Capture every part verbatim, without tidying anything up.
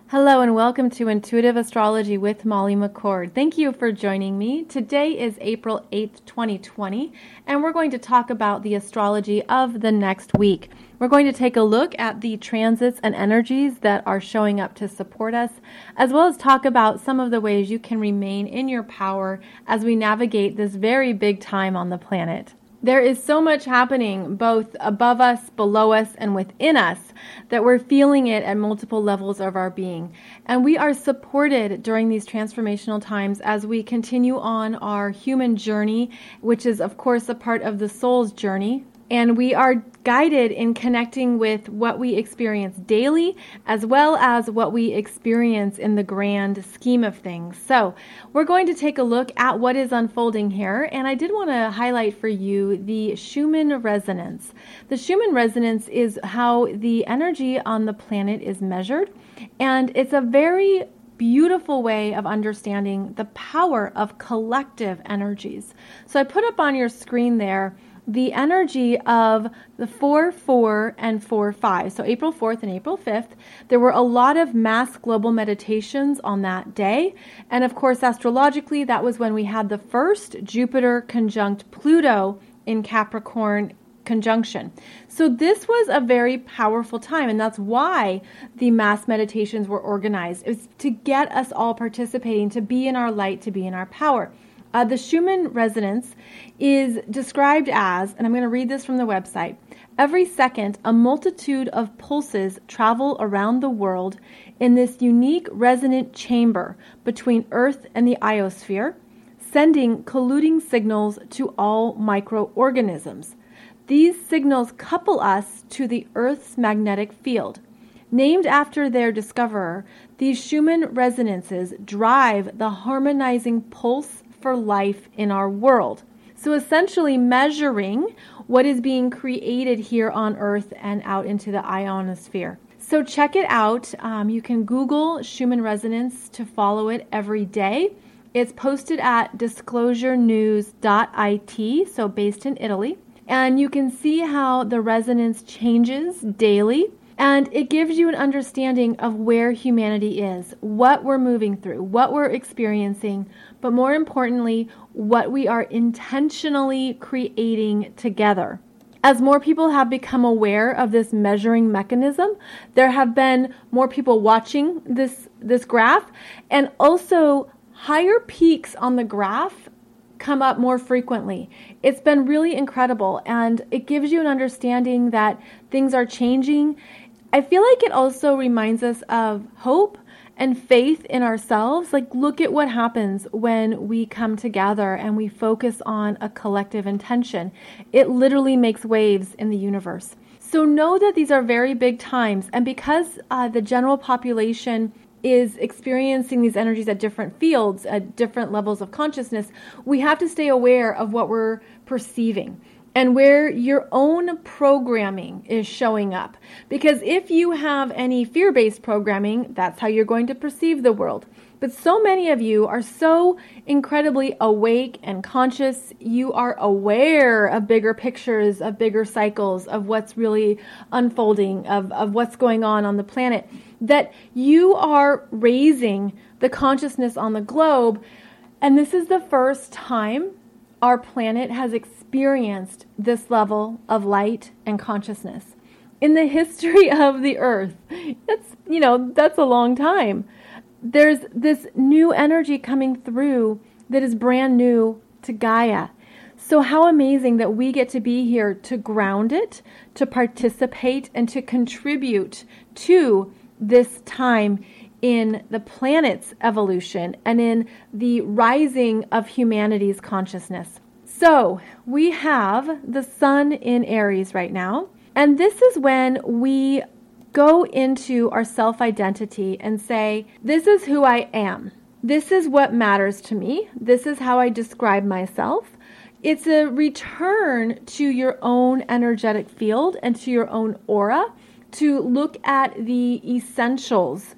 Hello and welcome to Intuitive Astrology with Molly McCord. Thank you for joining me. Today is April eighth, twenty twenty, and we're going to talk about the astrology of the next week. We're going to take a look at the transits and energies that are showing up to support us, as well as talk about some of the ways you can remain in your power as we navigate this very big time on the planet. There is so much happening both above us, below us, and within us that we're feeling it at multiple levels of our being. And we are supported during these transformational times as we continue on our human journey, which is, of course, a part of the soul's journey. And we are guided in connecting with what we experience daily, as well as what we experience in the grand scheme of things. So we're going to take a look at what is unfolding here. And I did want to highlight for you the Schumann resonance. The Schumann resonance is how the energy on the planet is measured. And it's a very beautiful way of understanding the power of collective energies. So I put up on your screen there the energy of the four four and four five. So April fourth and April fifth, there were a lot of mass global meditations on that day. And of course, astrologically, that was when we had the first Jupiter conjunct Pluto in Capricorn conjunction. So this was a very powerful time, and that's why the mass meditations were organized. It was to get us all participating, to be in our light, to be in our power. Uh, the Schumann resonance is described as, and I'm going to read this from the website, every second a multitude of pulses travel around the world in this unique resonant chamber between Earth and the iosphere, sending colluding signals to all microorganisms. These signals couple us to the Earth's magnetic field. Named after their discoverer, these Schumann resonances drive the harmonizing pulse for life in our world. So essentially measuring what is being created here on Earth and out into the ionosphere. So check it out. Um, you can Google Schumann resonance to follow it every day. It's posted at disclosure news dot I T, so based in Italy. And you can see how the resonance changes daily. And it gives you an understanding of where humanity is, what we're moving through, what we're experiencing, but more importantly, what we are intentionally creating together. As more people have become aware of this measuring mechanism, there have been more people watching this, this graph, and also higher peaks on the graph come up more frequently. It's been really incredible, and it gives you an understanding that things are changing. I feel like it also reminds us of hope and faith in ourselves. Like, look at what happens when we come together and we focus on a collective intention. It literally makes waves in the universe. So know that these are very big times. And because uh, the general population is experiencing these energies at different fields, at different levels of consciousness, we have to stay aware of what we're perceiving and where your own programming is showing up. Because if you have any fear-based programming, that's how you're going to perceive the world. But so many of you are so incredibly awake and conscious. You are aware of bigger pictures, of bigger cycles, of what's really unfolding, of, of what's going on on the planet, that you are raising the consciousness on the globe. And this is the first time our planet has experienced this level of light and consciousness. In the history of the earth, that's, you know, that's a long time. There's this new energy coming through that is brand new to Gaia. So how amazing that we get to be here to ground it, to participate, and to contribute to this time in the planet's evolution and in the rising of humanity's consciousness. So we have the sun in Aries right now, and this is when we go into our self-identity and say, this is who I am. This is what matters to me. This is how I describe myself. It's a return to your own energetic field and to your own aura to look at the essentials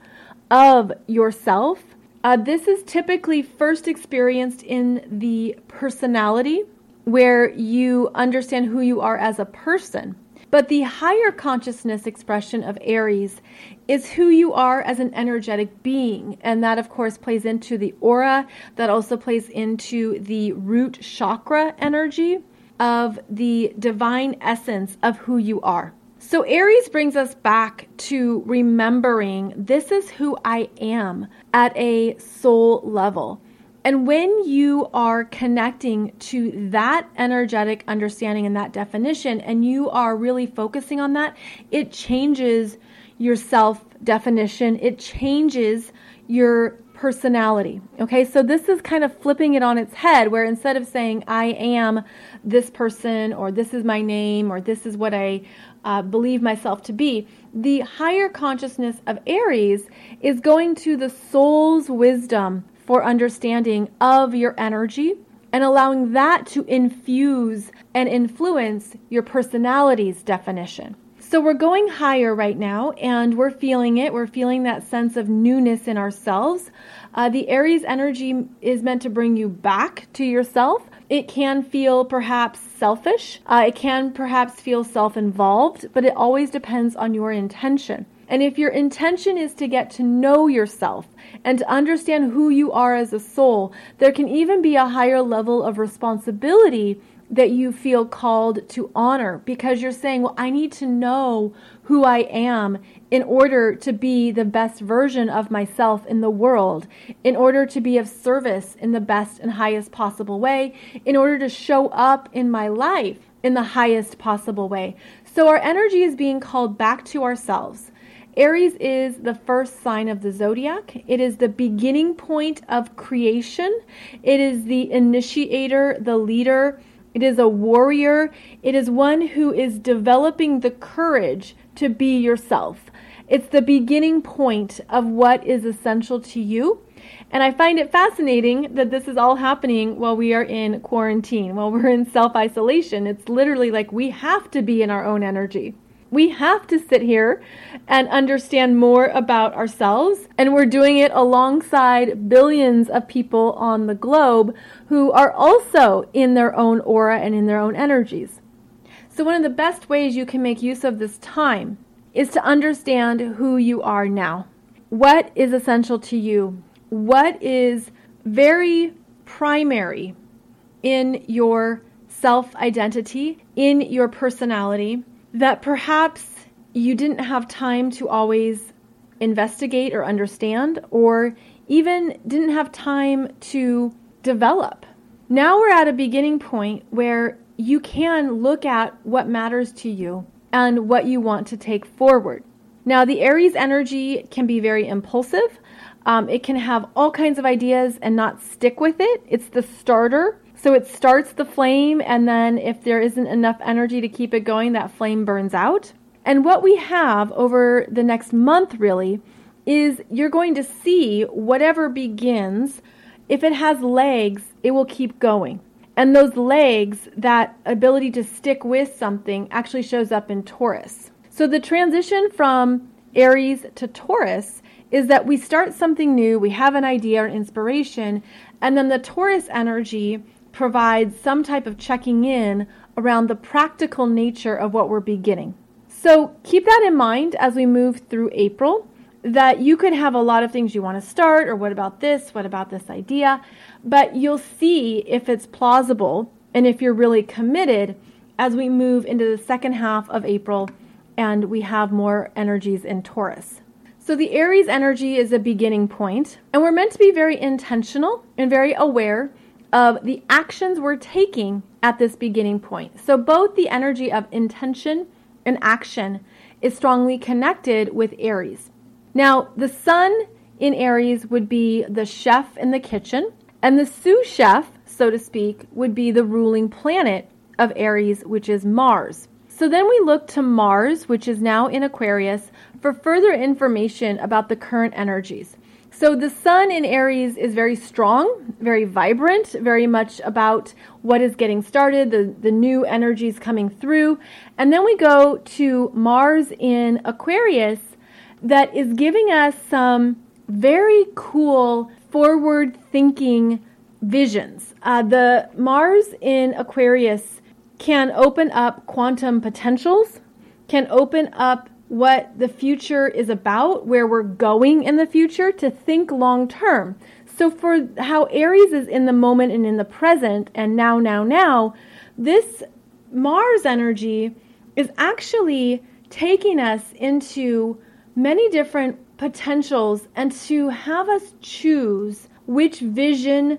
of yourself. Uh, this is typically first experienced in the personality, where you understand who you are as a person. But the higher consciousness expression of Aries is who you are as an energetic being. And that, of course, plays into the aura. That also plays into the root chakra energy of the divine essence of who you are. So Aries brings us back to remembering this is who I am at a soul level. And when you are connecting to that energetic understanding and that definition, and you are really focusing on that, it changes your self-definition. It changes your personality. Okay, so this is kind of flipping it on its head, where instead of saying, I am this person, or this is my name, or this is what I uh, believe myself to be, the higher consciousness of Aries is going to the soul's wisdom for understanding of your energy and allowing that to infuse and influence your personality's definition. So we're going higher right now, and we're feeling it. We're feeling that sense of newness in ourselves. Uh, the Aries energy is meant to bring you back to yourself. It can feel perhaps selfish. Uh, it can perhaps feel self-involved, but it always depends on your intention. And if your intention is to get to know yourself and to understand who you are as a soul, there can even be a higher level of responsibility that you feel called to honor, because you're saying, well, I need to know who I am in order to be the best version of myself in the world, in order to be of service in the best and highest possible way, in order to show up in my life in the highest possible way. So our energy is being called back to ourselves. Aries is the first sign of the zodiac. It is the beginning point of creation. It is the initiator, the leader. It is a warrior. It is one who is developing the courage to be yourself. It's the beginning point of what is essential to you. And I find it fascinating that this is all happening while we are in quarantine, while we're in self-isolation. It's literally like we have to be in our own energy. We have to sit here and understand more about ourselves, and we're doing it alongside billions of people on the globe who are also in their own aura and in their own energies. So one of the best ways you can make use of this time is to understand who you are now. What is essential to you? What is very primary in your self-identity, in your personality, that perhaps you didn't have time to always investigate or understand, or even didn't have time to develop. Now we're at a beginning point where you can look at what matters to you and what you want to take forward. Now, the Aries energy can be very impulsive. Um, it can have all kinds of ideas and not stick with it. It's the starter. So it starts the flame, and then if there isn't enough energy to keep it going, that flame burns out. And what we have over the next month really is you're going to see whatever begins, if it has legs, it will keep going. And those legs, that ability to stick with something, actually shows up in Taurus. So the transition from Aries to Taurus is that we start something new, we have an idea or inspiration, and then the Taurus energy provides some type of checking in around the practical nature of what we're beginning. So keep that in mind as we move through April, that you could have a lot of things you want to start, or what about this, what about this idea, but you'll see if it's plausible and if you're really committed as we move into the second half of April and we have more energies in Taurus. So the Aries energy is a beginning point, and we're meant to be very intentional and very aware of the actions we're taking at this beginning point. So both the energy of intention and action is strongly connected with Aries. Now, the sun in Aries would be the chef in the kitchen, and the sous chef, so to speak, would be the ruling planet of Aries, which is Mars. So then we look to Mars, which is now in Aquarius, for further information about the current energies. So the sun in Aries is very strong, very vibrant, very much about what is getting started, the, the new energies coming through. And then we go to Mars in Aquarius that is giving us some very cool forward-thinking visions. Uh, the Mars in Aquarius can open up quantum potentials. can open up what the future is about, where we're going in the future, to think long term. So for how Aries is in the moment and in the present and now, now, now, this Mars energy is actually taking us into many different potentials and to have us choose which vision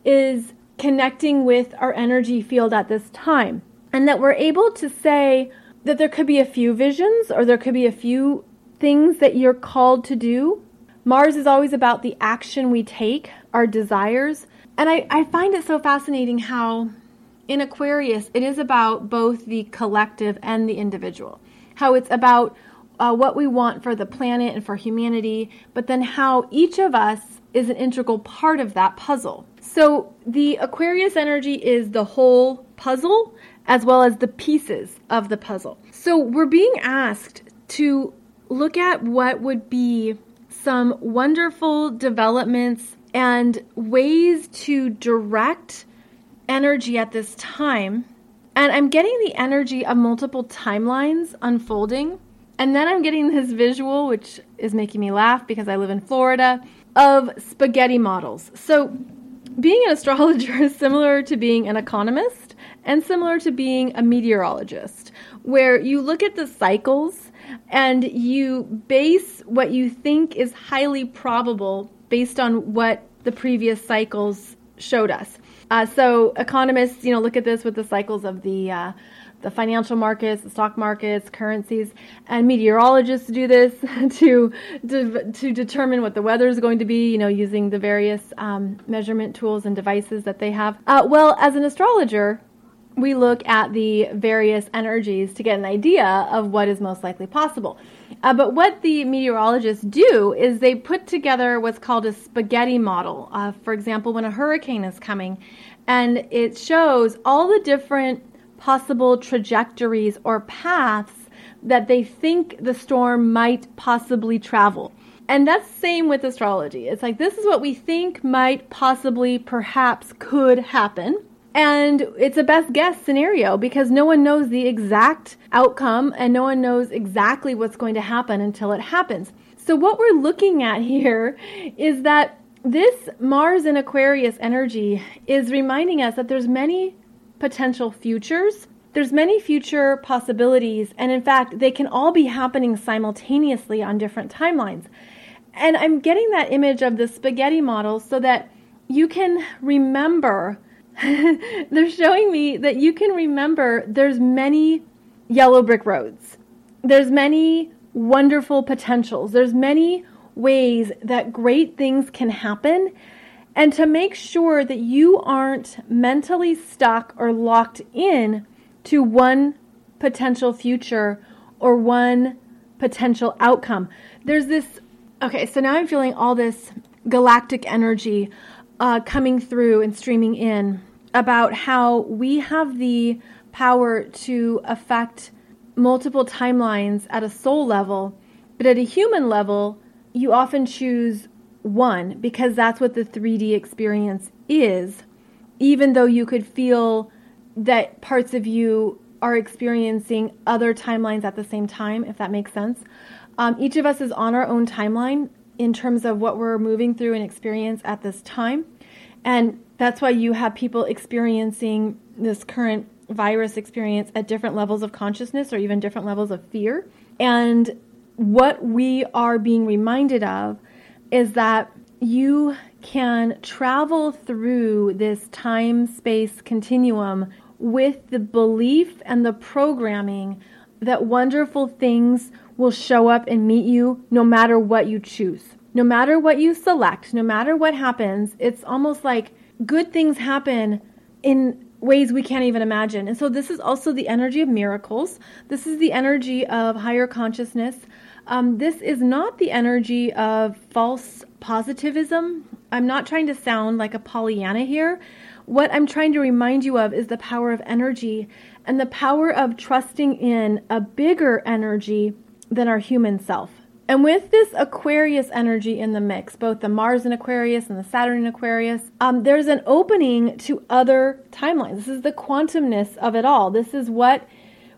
is connecting with our energy field at this time. And that we're able to say that there could be a few visions or there could be a few things that you're called to do. Mars is always about the action we take, our desires. And I, I find it so fascinating how in Aquarius, it is about both the collective and the individual. How it's about uh, what we want for the planet and for humanity, but then how each of us is an integral part of that puzzle. So the Aquarius energy is the whole puzzle as well as the pieces of the puzzle. So we're being asked to look at what would be some wonderful developments and ways to direct energy at this time. And I'm getting the energy of multiple timelines unfolding. And then I'm getting this visual, which is making me laugh because I live in Florida, of spaghetti models. So being an astrologer is similar to being an economist and similar to being a meteorologist, where you look at the cycles and you base what you think is highly probable based on what the previous cycles showed us. Uh, so economists, you know, look at this with the cycles of the uh, the financial markets, the stock markets, currencies, and meteorologists do this to, to to determine what the weather is going to be, you know, using the various um, measurement tools and devices that they have. Uh, well, as an astrologer, we look at the various energies to get an idea of what is most likely possible. Uh, but what the meteorologists do is they put together what's called a spaghetti model. Uh, for example, when a hurricane is coming, and it shows all the different possible trajectories or paths that they think the storm might possibly travel. And that's the same with astrology. It's like, this is what we think might possibly, perhaps, could happen. And it's a best guess scenario because no one knows the exact outcome and no one knows exactly what's going to happen until it happens. So what we're looking at here is that this Mars in Aquarius energy is reminding us that there's many potential futures. There's many future possibilities. And in fact, they can all be happening simultaneously on different timelines. And I'm getting that image of the spaghetti model so that you can remember. They're showing me that you can remember there's many yellow brick roads. There's many wonderful potentials. There's many ways that great things can happen. And to make sure that you aren't mentally stuck or locked in to one potential future or one potential outcome. There's this, okay, so now I'm feeling all this galactic energy uh, coming through and streaming in about how we have the power to affect multiple timelines at a soul level, but at a human level, you often choose one because that's what the three D experience is, even though you could feel that parts of you are experiencing other timelines at the same time, if that makes sense. Um, each of us is on our own timeline in terms of what we're moving through and experience at this time. And that's why you have people experiencing this current virus experience at different levels of consciousness or even different levels of fear. And what we are being reminded of is that you can travel through this time-space continuum with the belief and the programming that wonderful things will show up and meet you no matter what you choose. No matter what you select, no matter what happens, it's almost like good things happen in ways we can't even imagine. And so this is also the energy of miracles. This is the energy of higher consciousness. Um, this is not the energy of false positivism. I'm not trying to sound like a Pollyanna here. What I'm trying to remind you of is the power of energy and the power of trusting in a bigger energy than our human self. And with this Aquarius energy in the mix, both the Mars in Aquarius and the Saturn in Aquarius, um, there's an opening to other timelines. This is the quantumness of it all. This is what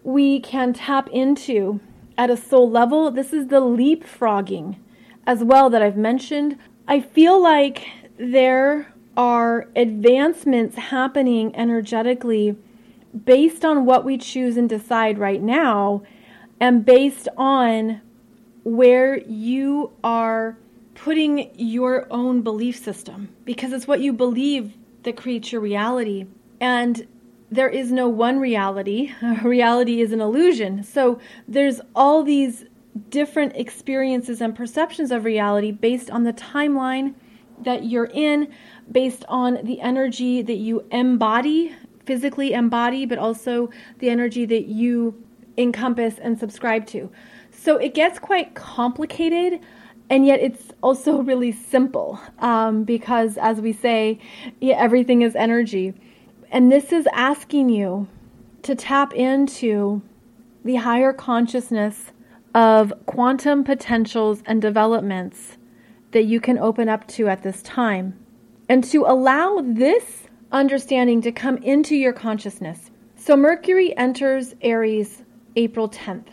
we can tap into at a soul level. This is the leapfrogging as well that I've mentioned. I feel like there are advancements happening energetically based on what we choose and decide right now, and based on where you are putting your own belief system, because it's what you believe that creates your reality. And there is no one reality. Reality is an illusion. So there's all these different experiences and perceptions of reality based on the timeline that you're in, based on the energy that you embody, physically embody, but also the energy that you encompass and subscribe to. So it gets quite complicated, and yet it's also really simple, um, because as we say, yeah, everything is energy. And this is asking you to tap into the higher consciousness of quantum potentials and developments that you can open up to at this time, and to allow this understanding to come into your consciousness. So Mercury enters Aries April tenth.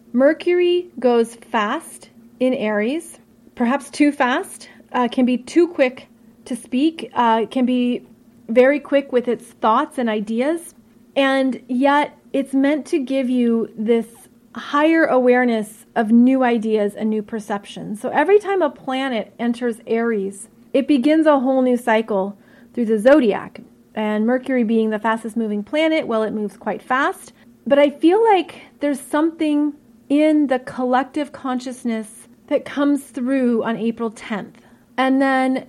Mercury goes fast in Aries, perhaps too fast, uh, can be too quick to speak, uh, can be very quick with its thoughts and ideas, and yet it's meant to give you this higher awareness of new ideas and new perceptions. So every time a planet enters Aries, it begins a whole new cycle through the zodiac. And Mercury being the fastest moving planet, well, it moves quite fast. But I feel like there's something in the collective consciousness that comes through on April tenth. And then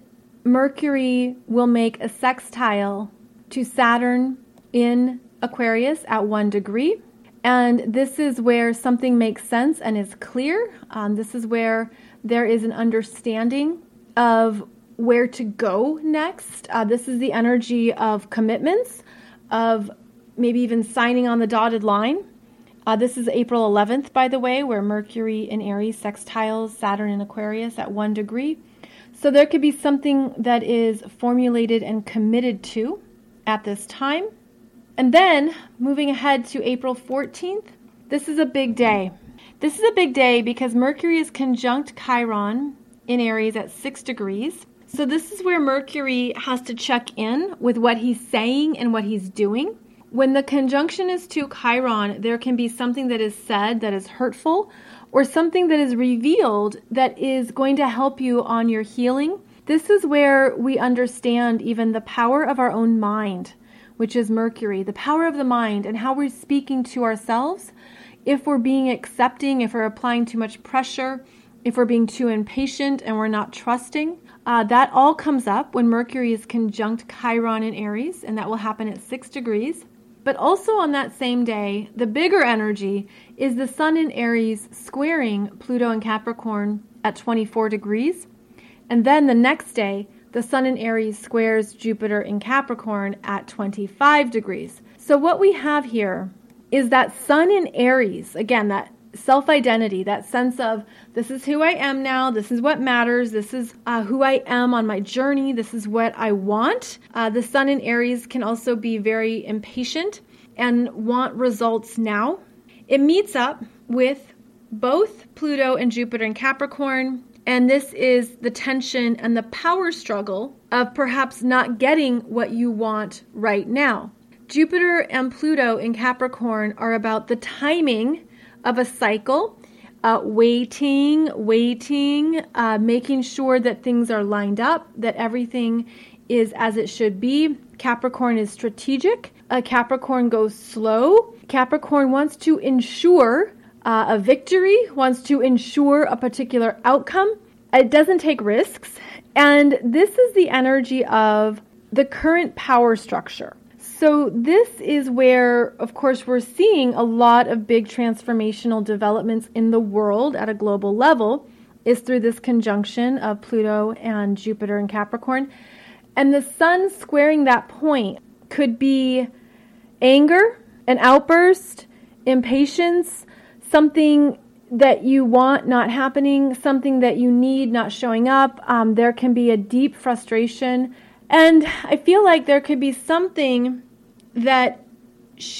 Mercury will make a sextile to Saturn in Aquarius at one degree. And this is where something makes sense and is clear. Um, this is where there is an understanding of where to go next. Uh, this is the energy of commitments, of maybe even signing on the dotted line. Uh, this is April eleventh, by the way, where Mercury in Aries sextiles Saturn in Aquarius at one degree. So there could be something that is formulated and committed to at this time. And then moving ahead to April fourteenth, this is a big day. This is a big day because Mercury is conjunct Chiron in Aries at six degrees. So this is where Mercury has to check in with what he's saying and what he's doing. When the conjunction is to Chiron, there can be something that is said that is hurtful, or something that is revealed that is going to help you on your healing. This is where we understand even the power of our own mind, which is Mercury, the power of the mind, and how we're speaking to ourselves. If we're being accepting, if we're applying too much pressure, if we're being too impatient and we're not trusting, uh, that all comes up when Mercury is conjunct Chiron in Aries, and that will happen at six degrees. But also on that same day, the bigger energy is the Sun in Aries squaring Pluto in Capricorn at twenty-four degrees. And then the next day, the Sun in Aries squares Jupiter in Capricorn at twenty-five degrees. So what we have here is that Sun in Aries, again, that self-identity, that sense of this is who I am now, this is what matters, this is uh, who I am on my journey, this is what I want. Uh, the Sun in Aries can also be very impatient and want results now. It meets up with both Pluto and Jupiter in Capricorn, and this is the tension and the power struggle of perhaps not getting what you want right now. Jupiter and Pluto in Capricorn are about the timing of a cycle, uh, waiting, waiting, uh, making sure that things are lined up, that everything is as it should be. Capricorn is strategic. Uh, Capricorn goes slow. Capricorn wants to ensure uh, a victory, wants to ensure a particular outcome. It doesn't take risks. And this is the energy of the current power structure. So this is where, of course, we're seeing a lot of big transformational developments in the world at a global level, is through this conjunction of Pluto and Jupiter in Capricorn. And the Sun squaring that point could be anger, an outburst, impatience, something that you want not happening, something that you need not showing up. Um, there can be a deep frustration. And I feel like there could be something that shifts.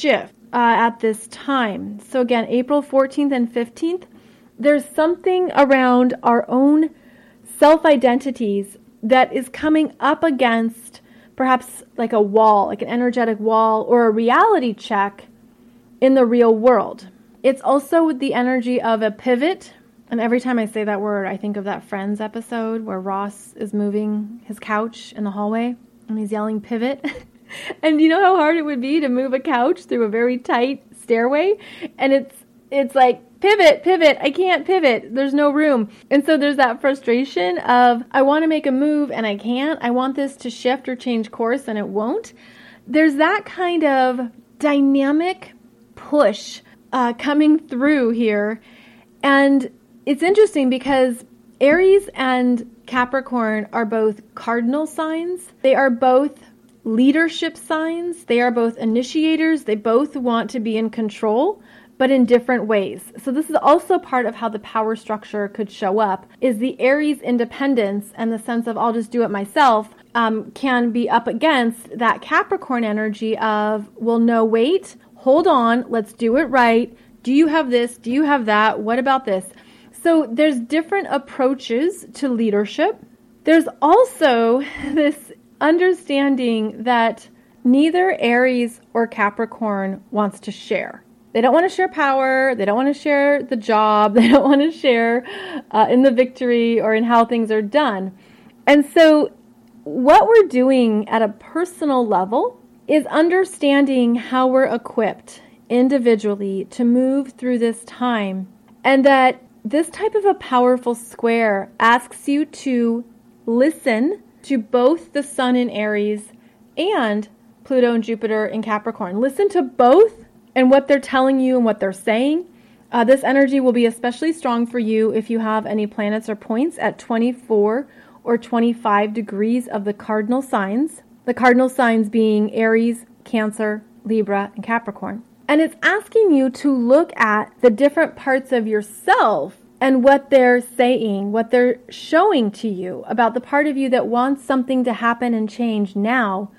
uh, at this time. So again, April fourteenth and fifteenth, there's something around our own self-identities that is coming up against perhaps like a wall, like an energetic wall or a reality check in the real world. It's also the energy of a pivot. And every time I say that word, I think of that Friends episode where Ross is moving his couch in the hallway and he's yelling pivot. And you know how hard it would be to move a couch through a very tight stairway? And it's it's like, pivot, pivot, I can't pivot. There's no room. And so there's that frustration of, I want to make a move and I can't. I want this to shift or change course and it won't. There's that kind of dynamic push uh, coming through here. And it's interesting because Aries and Capricorn are both cardinal signs. They are both leadership signs. They are both initiators. They both want to be in control, but in different ways. So this is also part of how the power structure could show up, is the Aries independence and the sense of I'll just do it myself um, can be up against that Capricorn energy of, well, no, wait, hold on, let's do it right. Do you have this? Do you have that? What about this? So there's different approaches to leadership. There's also this understanding that neither Aries or Capricorn wants to share. They don't want to share power. They don't want to share the job. They don't want to share uh, in the victory or in how things are done. And so what we're doing at a personal level is understanding how we're equipped individually to move through this time. And that this type of a powerful square asks you to listen to both the Sun in Aries and Pluto and Jupiter in Capricorn. Listen to both and what they're telling you and what they're saying. Uh, this energy will be especially strong for you if you have any planets or points at twenty-four or twenty-five degrees of the cardinal signs. The cardinal signs being Aries, Cancer, Libra, and Capricorn. And it's asking you to look at the different parts of yourself and what they're saying, what they're showing to you about the part of you that wants something to happen and change now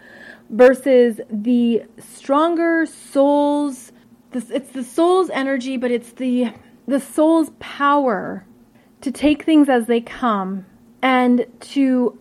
versus the stronger soul's, it's the soul's energy, but it's the, the soul's power to take things as they come and to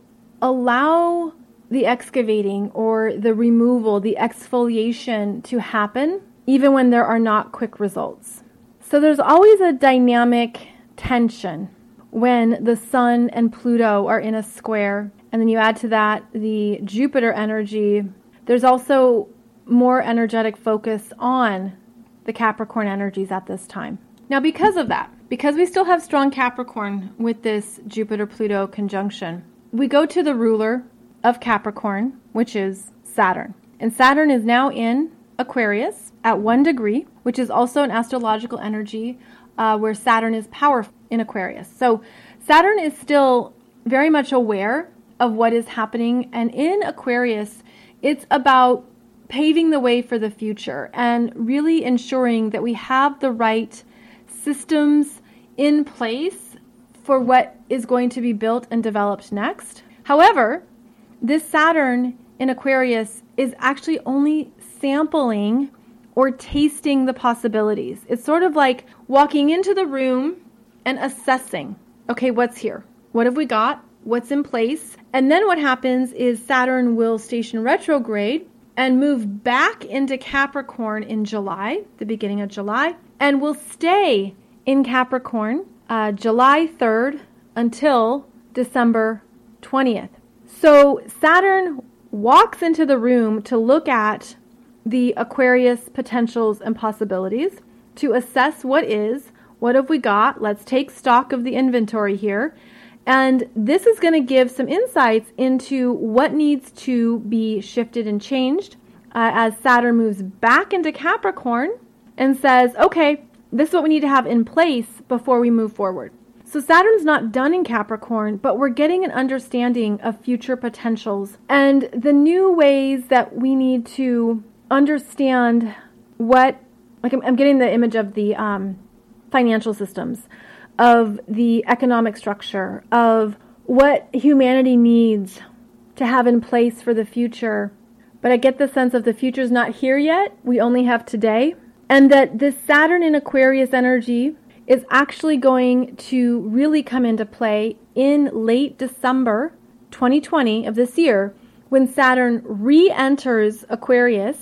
allow the excavating or the removal, the exfoliation to happen, even when there are not quick results. So there's always a dynamic tension when the Sun and Pluto are in a square, and then you add to that the Jupiter energy. There's also more energetic focus on the Capricorn energies at this time. Now, because of that, because we still have strong Capricorn with this Jupiter-Pluto conjunction, we go to the ruler of Capricorn, which is Saturn. And Saturn is now in Aquarius at one degree, which is also an astrological energy uh, where Saturn is powerful in Aquarius. So Saturn is still very much aware of what is happening. And in Aquarius, it's about paving the way for the future and really ensuring that we have the right systems in place for what is going to be built and developed next. However, this Saturn in Aquarius is actually only sampling or tasting the possibilities. It's sort of like walking into the room and assessing, okay, what's here? What have we got? What's in place? And then what happens is Saturn will station retrograde and move back into Capricorn in July, the beginning of July, and will stay in Capricorn uh, July third until December twentieth. So Saturn walks into the room to look at the Aquarius potentials and possibilities, to assess what is, what have we got, let's take stock of the inventory here. And this is going to give some insights into what needs to be shifted and changed uh, as Saturn moves back into Capricorn and says, okay, this is what we need to have in place before we move forward. So Saturn's not done in Capricorn, but we're getting an understanding of future potentials and the new ways that we need to understand what, like I'm, I'm getting the image of the um, financial systems, of the economic structure, of what humanity needs to have in place for the future but I get the sense of the future's not here yet. We only have today. And that this Saturn in Aquarius energy is actually going to really come into play in late December twenty twenty of this year, when Saturn re-enters Aquarius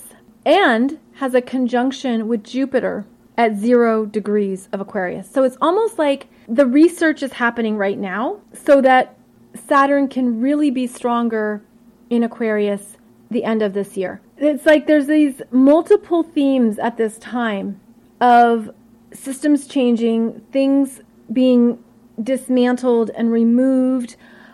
and has a conjunction with Jupiter at zero degrees of Aquarius. So it's almost like the research is happening right now so that Saturn can really be stronger in Aquarius the end of this year. It's like there's these multiple themes at this time of systems changing, things being dismantled and removed,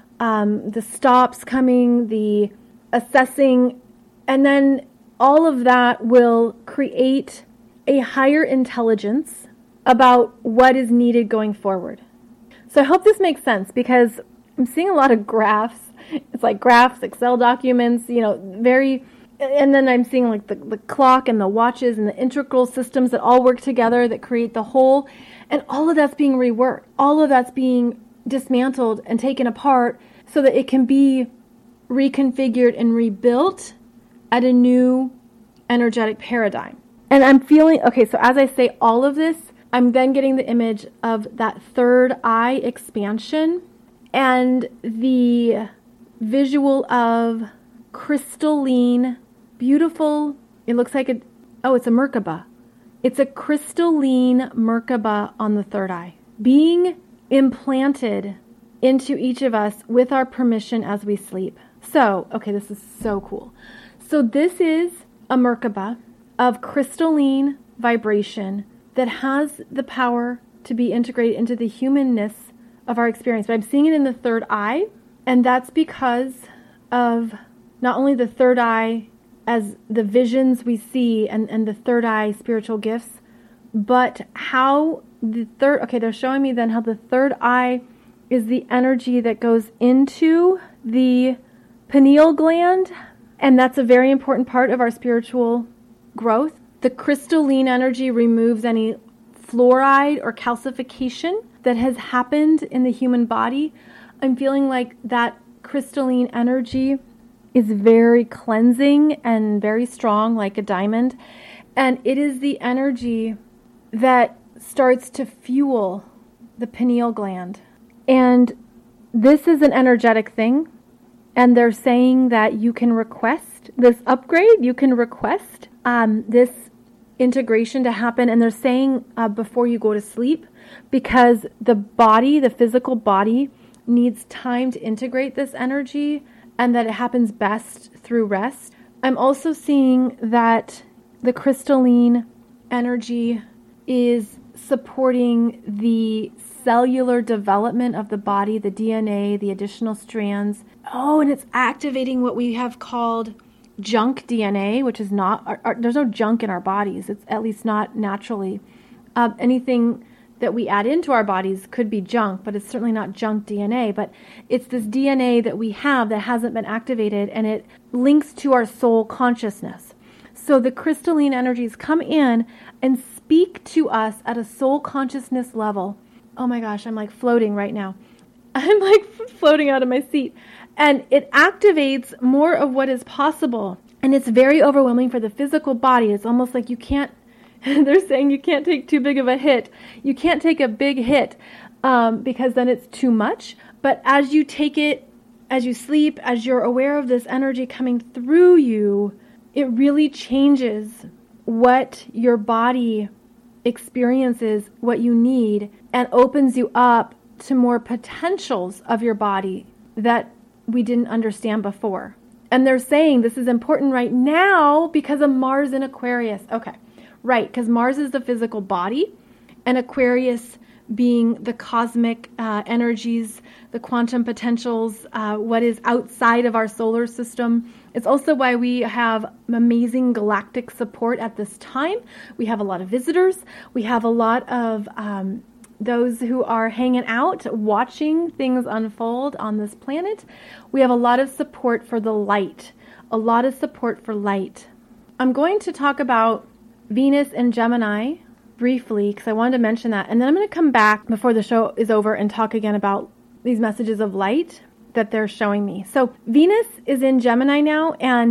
um, the stops coming, the assessing, and then all of that will create a higher intelligence about what is needed going forward. So I hope this makes sense, because I'm seeing a lot of graphs. It's like graphs, Excel documents, you know, very, and then I'm seeing like the, the clock and the watches and the integral systems that all work together that create the whole, and all of that's being reworked. All of that's being dismantled and taken apart so that it can be reconfigured and rebuilt at a new energetic paradigm. And I'm feeling, okay, so as I say all of this, I'm then getting the image of that third eye expansion and the visual of crystalline, beautiful, it looks like a, oh, it's a Merkaba. It's a crystalline Merkaba on the third eye, being implanted into each of us with our permission as we sleep. So, okay, this is so cool. So this is a Merkaba of crystalline vibration that has the power to be integrated into the humanness of our experience. But I'm seeing it in the third eye, and that's because of not only the third eye as the visions we see and, and the third eye spiritual gifts, but how the third, okay, they're showing me then how the third eye is the energy that goes into the pineal gland, and that's a very important part of our spiritual growth. The crystalline energy removes any fluoride or calcification that has happened in the human body. I'm feeling like that crystalline energy is very cleansing and very strong, like a diamond, and it is the energy that starts to fuel the pineal gland. And this is an energetic thing. And they're saying that you can request this upgrade, you can request um, this integration to happen. And they're saying uh, before you go to sleep, because the body, the physical body, needs time to integrate this energy, and that it happens best through rest. I'm also seeing that the crystalline energy is supporting the cellular development of the body, the D N A, the additional strands. Oh, and it's activating what we have called junk D N A, which is not, our, our, there's no junk in our bodies. It's at least not naturally. Uh, anything that we add into our bodies could be junk, but it's certainly not junk D N A. But it's this D N A that we have that hasn't been activated, and it links to our soul consciousness. So the crystalline energies come in and speak to us at a soul consciousness level. Oh my gosh, I'm like floating right now. I'm like floating out of my seat. And it activates more of what is possible. And it's very overwhelming for the physical body. It's almost like you can't, they're saying you can't take too big of a hit. You can't take a big hit um, because then it's too much. But as you take it, as you sleep, as you're aware of this energy coming through you, it really changes what your body experiences, what you need, and opens you up to more potentials of your body that we didn't understand before. And they're saying this is important right now because of Mars in Aquarius. Okay, right, because Mars is the physical body, and Aquarius being the cosmic uh, energies, the quantum potentials, uh, what is outside of our solar system. It's also why we have amazing galactic support at this time. We have a lot of visitors. We have a lot of um, those who are hanging out, watching things unfold on this planet. We have a lot of support for the light, a lot of support for light. I'm going to talk about Venus and Gemini briefly because I wanted to mention that. And then I'm going to come back before the show is over and talk again about these messages of light that they're showing me. So Venus is in Gemini now, and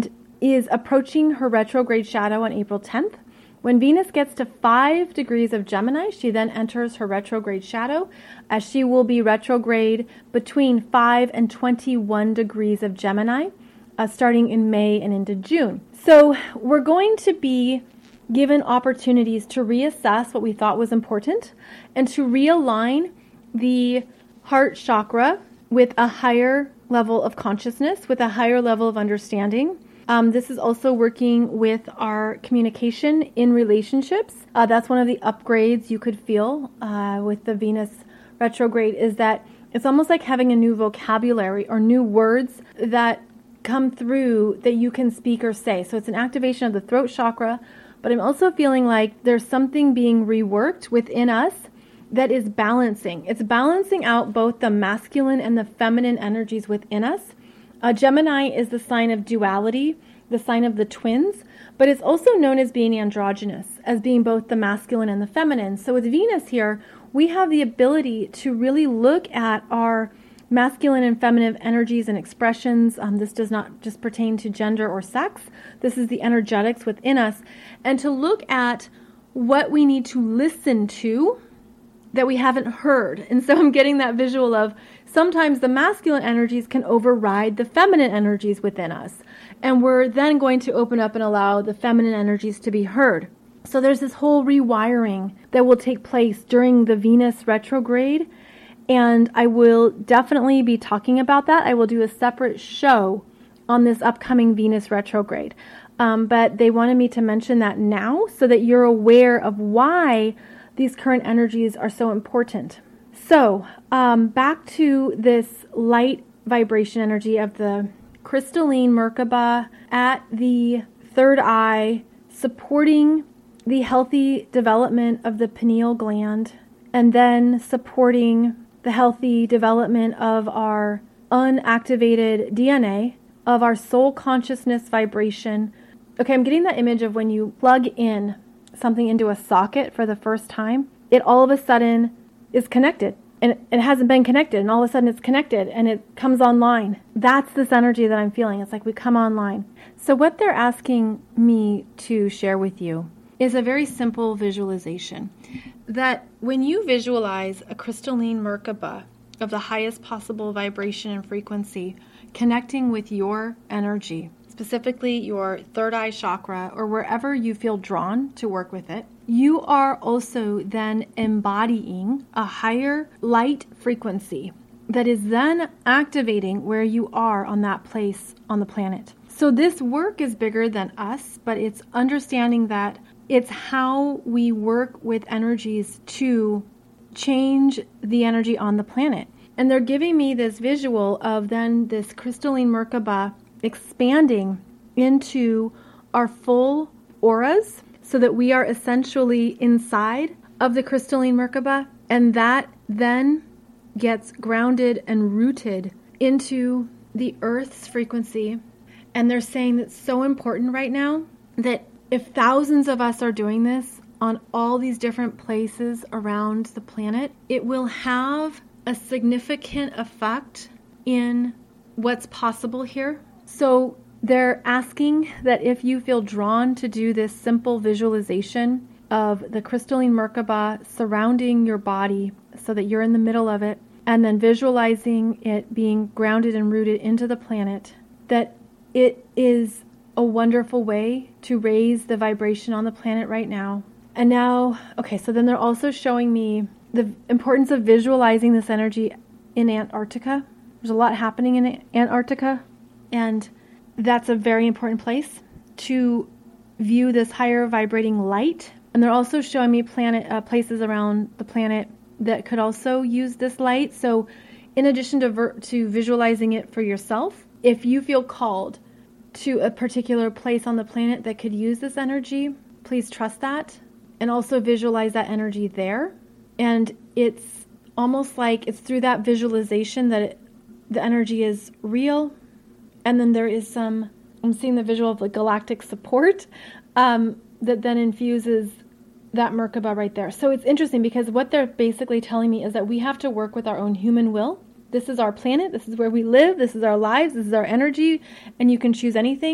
is approaching her retrograde shadow on April tenth. When Venus gets to five degrees of Gemini, she then enters her retrograde shadow, as she will be retrograde between five and twenty-one degrees of Gemini, uh, starting in May and into June. So we're going to be given opportunities to reassess what we thought was important and to realign the heart chakra with a higher level of consciousness, with a higher level of understanding. Um, this is also working with our communication in relationships. Uh, that's one of the upgrades you could feel uh, with the Venus retrograde, is that it's almost like having a new vocabulary or new words that come through that you can speak or say. So it's an activation of the throat chakra, but I'm also feeling like there's something being reworked within us that is balancing. It's balancing out both the masculine and the feminine energies within us. Uh, Gemini is the sign of duality, the sign of the twins, but it's also known as being androgynous, as being both the masculine and the feminine. So with Venus here, we have the ability to really look at our masculine and feminine energies and expressions. Um, this does not just pertain to gender or sex. This is the energetics within us. And to look at what we need to listen to that we haven't heard. And so I'm getting that visual of sometimes the masculine energies can override the feminine energies within us. And we're then going to open up and allow the feminine energies to be heard. So there's this whole rewiring that will take place during the Venus retrograde. And I will definitely be talking about that. I will do a separate show on this upcoming Venus retrograde. Um, but they wanted me to mention that now so that you're aware of why these current energies are so important. So um, back to this light vibration energy of the crystalline Merkaba at the third eye, supporting the healthy development of the pineal gland, and then supporting the healthy development of our unactivated D N A, of our soul consciousness vibration. Okay, I'm getting that image of when you plug in something into a socket for the first time, it all of a sudden is connected. And it hasn't been connected, and all of a sudden it's connected, and it comes online. That's this energy that I'm feeling. It's like we come online. So what they're asking me to share with you is a very simple visualization. That when you visualize a crystalline Merkaba of the highest possible vibration and frequency connecting with your energy, specifically your third eye chakra, or wherever you feel drawn to work with it, you are also then embodying a higher light frequency that is then activating where you are on that place on the planet. So this work is bigger than us, but it's understanding that it's how we work with energies to change the energy on the planet. And they're giving me this visual of then this crystalline Merkaba expanding into our full auras so that we are essentially inside of the crystalline Merkaba, and that then gets grounded and rooted into the Earth's frequency. And they're saying that's so important right now that if thousands of us are doing this on all these different places around the planet, it will have a significant effect in what's possible here. So they're asking that if you feel drawn to do this simple visualization of the crystalline Merkaba surrounding your body so that you're in the middle of it, and then visualizing it being grounded and rooted into the planet, that it is a wonderful way to raise the vibration on the planet right now. And now, okay, so then they're also showing me the importance of visualizing this energy in Antarctica. There's a lot happening in Antarctica, and that's a very important place to view this higher vibrating light. And they're also showing me planet uh, places around the planet that could also use this light. So in addition to ver- to visualizing it for yourself, if you feel called to a particular place on the planet that could use this energy, please trust that and also visualize that energy there. And it's almost like it's through that visualization that it, the energy is real. And then there is some, I'm seeing the visual of like galactic support um, that then infuses that Merkaba right there. So it's interesting because what they're basically telling me is that we have to work with our own human will. This is our planet. This is where we live. This is our lives. This is our energy. And you can choose anything.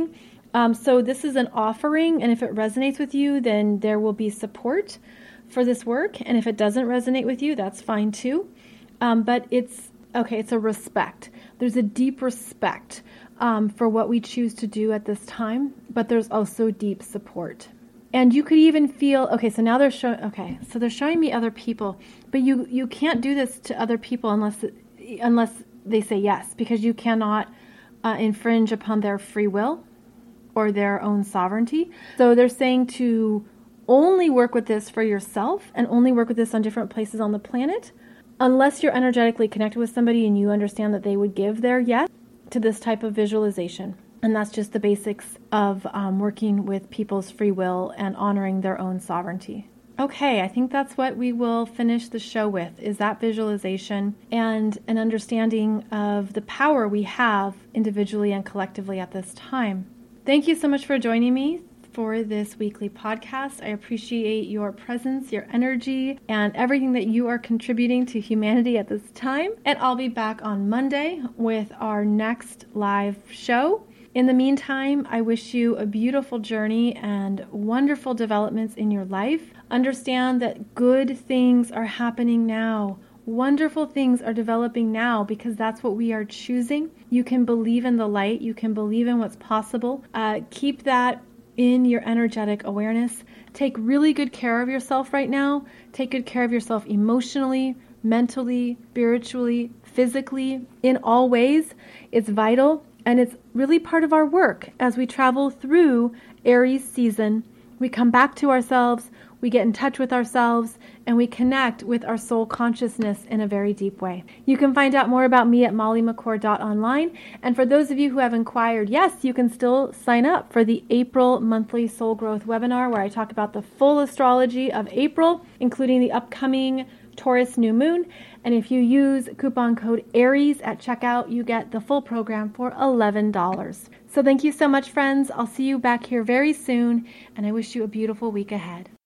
Um, so this is an offering, and if it resonates with you, then there will be support for this work. And if it doesn't resonate with you, that's fine too. Um, but it's, okay, it's a respect. There's a deep respect um, for what we choose to do at this time, but there's also deep support. And you could even feel, okay, so now they're showing, okay, so they're showing me other people, but you, you can't do this to other people unless, unless they say yes, because you cannot uh, infringe upon their free will or their own sovereignty. So they're saying to only work with this for yourself and only work with this on different places on the planet, unless you're energetically connected with somebody and you understand that they would give their yes to this type of visualization. And that's just the basics of um, working with people's free will and honoring their own sovereignty. Okay, I think that's what we will finish the show with, is that visualization and an understanding of the power we have individually and collectively at this time. Thank you so much for joining me for this weekly podcast. I appreciate your presence, your energy, and everything that you are contributing to humanity at this time. And I'll be back on Monday with our next live show. In the meantime, I wish you a beautiful journey and wonderful developments in your life. Understand that good things are happening now. Wonderful things are developing now because that's what we are choosing. You can believe in the light. You can believe in what's possible. Uh, keep that in your energetic awareness. Take really good care of yourself right now. Take good care of yourself emotionally, mentally, spiritually, physically, in all ways. It's vital. And it's really part of our work as we travel through Aries season. We come back to ourselves, we get in touch with ourselves, and we connect with our soul consciousness in a very deep way. You can find out more about me at molly mccord dot online. And for those of you who have inquired, yes, you can still sign up for the April monthly soul growth webinar where I talk about the full astrology of April, including the upcoming Taurus new moon. And if you use coupon code ARIES at checkout, you get the full program for eleven dollars. So thank you so much, friends. I'll see you back here very soon, and I wish you a beautiful week ahead.